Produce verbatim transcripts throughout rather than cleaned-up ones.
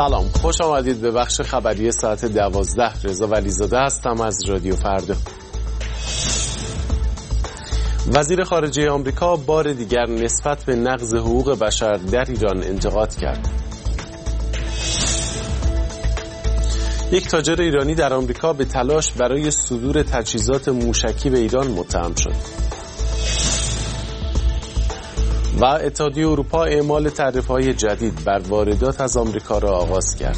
سلام، خوش آمدید به بخش خبری ساعت دوازده. رضا ولیزاده هستم از رادیو فردا. وزیر خارجه آمریکا بار دیگر نسبت به نقض حقوق بشر در ایران انتقاد کرد. یک تاجر ایرانی در آمریکا به تلاش برای صدور تجهیزات موشکی به ایران متهم شد. و اتحادیه اروپا اعمال تعرفه‌های جدید بر واردات از آمریکا را آغاز کرد.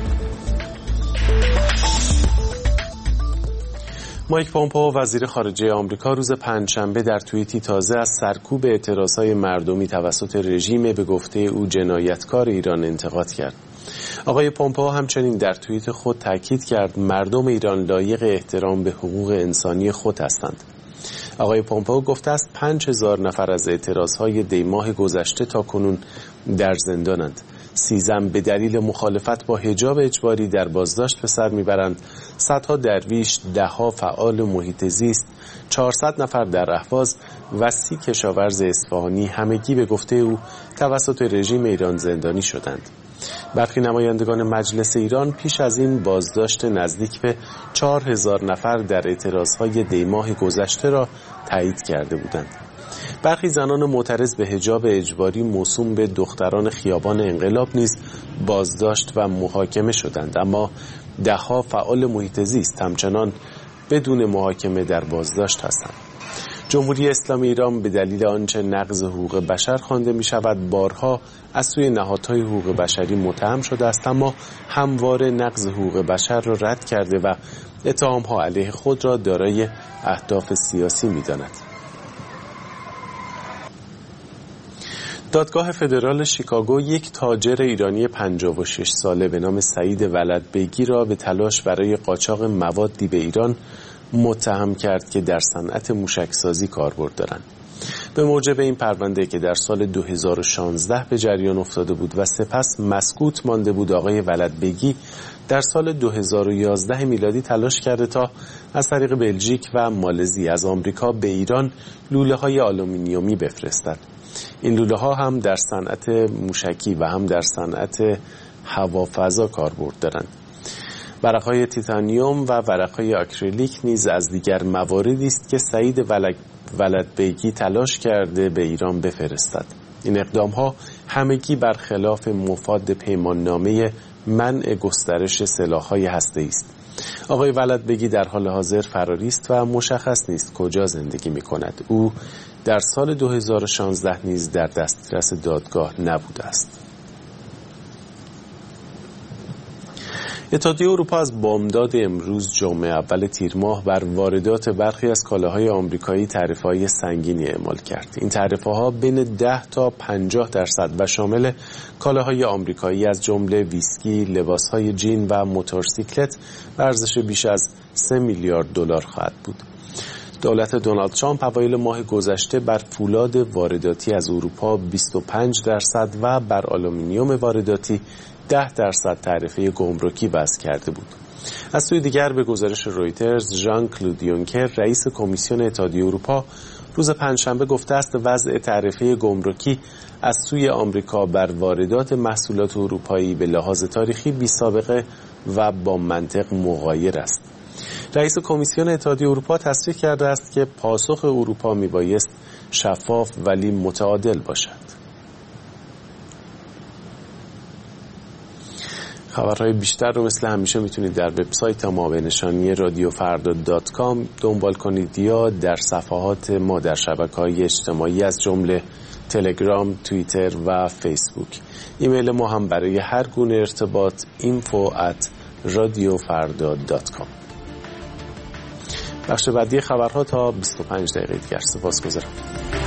مایک پومپئو وزیر خارجه آمریکا روز پنجشنبه در توییتی تازه از سرکوب اعتراضهای مردمی توسط رژیم به گفته او جنایتکار ایران انتقاد کرد. آقای پومپئو همچنین در توییت خود تاکید کرد مردم ایران لایق احترام به حقوق انسانی خود هستند. آقای پومپئو گفته است پنج هزار نفر از اعتراضهای دی ماه گذشته تا کنون در زندانند. سیزن به دلیل مخالفت با حجاب اجباری در بازداشت به سر میبرند. صدها درویش، دهها فعال محیط زیست، چهارصد نفر در اهواز و سی کشاورز اصفهانی همگی به گفته او توسط رژیم ایران زندانی شدند. برخی نمایندگان مجلس ایران پیش از این بازداشت نزدیک به چهار هزار نفر در اعتراضهای دی ماه گذشته را تایید کرده بودند. برخی زنان معترض به حجاب اجباری موسوم به دختران خیابان انقلاب نیز بازداشت و محاکمه شدند، اما دهها فعال محیط زیست همچنان بدون محاکمه در بازداشت هستند. جمهوری اسلامی ایران به دلیل آنچه نقض حقوق بشر خوانده می شود بارها از سوی نهادهای حقوق بشری متهم شده است، اما همواره نقض حقوق بشر را رد کرده و اتهام‌ها علیه خود را دارای اهداف سیاسی می داند. دادگاه فدرال شیکاگو یک تاجر ایرانی پنجاه و شش ساله به نام سعید ولدبیگی را به تلاش برای قاچاق موادی به ایران متهم کرد که در صنعت موشکسازی کاربرد دارند. به موجب این پرونده که در سال دو هزار و شانزده به جریان افتاده بود و سپس مسکوت مانده بود، آقای ولدبیگی در سال دو هزار و یازده میلادی تلاش کرده تا از طریق بلژیک و مالزی از آمریکا به ایران لوله‌های آلومینیومی بفرستد. این لوله‌ها هم در صنعت موشکی و هم در صنعت هوافضا کاربرد دارند. ورق‌های تیتانیوم و ورق‌های آکریلیک نیز از دیگر مواردی است که سعید ولدبیگی تلاش کرده به ایران بفرستد. این اقدام‌ها همگی برخلاف مفاد پیماننامه منع گسترش سلاح‌های هسته‌ای است. آقای ولدبیگی در حال حاضر فراری است و مشخص نیست کجا زندگی می‌کند. او در سال دو هزار و شانزده نیز در دسترس دادگاه نبوده است. اتحادیه اروپا از بامداد امروز جمعه اول تیر ماه بر واردات برخی از کالاهای آمریکایی تعرفه‌های سنگینی اعمال کرد. این تعرفه‌ها بین ده تا پنجاه درصد و شامل کالاهای آمریکایی از جمله ویسکی، لباس‌های جین و موتورسیکلت به ارزش بیش از سه میلیارد دلار خواهد بود. دولت دونالد ترامپ اوایل ماه گذشته بر فولاد وارداتی از اروپا بیست و پنج درصد و بر آلومینیوم وارداتی ده درصد تعرفه گمرکی وضع کرده بود. از سوی دیگر به گزارش رویترز، ژان کلود یونکر رئیس کمیسیون اتحادیه اروپا روز پنجشنبه گفته است وضع تعرفه گمرکی از سوی آمریکا بر واردات محصولات اروپایی به لحاظ تاریخی بی‌سابقه و با منطق مغایر است. رئیس کمیسیون اتحادیه اروپا تصریح کرده است که پاسخ اروپا میبایست شفاف ولی متعادل باشد. خبرهای بیشتر رو مثل همیشه میتونید در وبسایت ما به نشانی رادیو فردا دات کام دنبال کنید یا در صفحات ما در شبکه‌های اجتماعی از جمله تلگرام، توییتر و فیسبوک. ایمیل ما هم برای هر گونه ارتباط اینفو ات رادیو فردا دات کام. بخش بعدی خبرها تا بیست و پنج دقیقه دیگر. سپاسگزارم.